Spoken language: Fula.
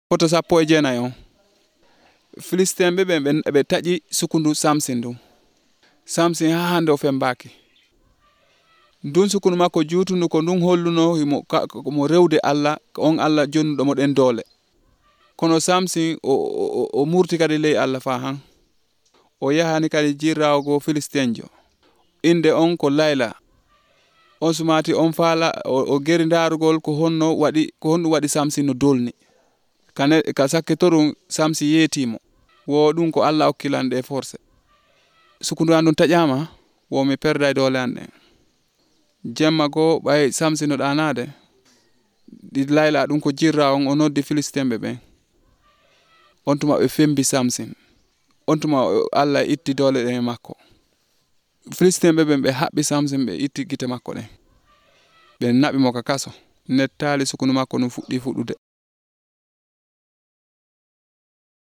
Poto 19 on. Filistin ɓe taƴi sukundu Samsin ndu. Samsin ha hande o fembaki. Ndun sukundu makko juutundu ko ndun holluno mo rewde Allah, on Allah jonnuɗo mo ɗen doole. Kono Samsin o murti kadi ley Allah fa han. O yahani kadi jirrawo Filistinjo. Inde on ko Layla. On sumati on faala o geri ndarugol ko honno waɗi Samsin no dolni. Ka sakke torun Samsin yeetimo. Wo ɗum ko Allah okkilande force. Sukundu andun taƴama wo mi perday doole an ɗen. Jemma go ɓay Samsin no ɗanade. Ɗi Layla ɗum ko jirra on noddi Filistin ɓen. On tuma ɓe fembi Samsin. On tuma Allah itti doole ɗen makko. Filistin ɓe haɓɓi Samsin ɓe itti gite makko ɗen. Ɓe naɓi mo ka kaso. Nettali sukundu makko no fuɗɗi fuɗude.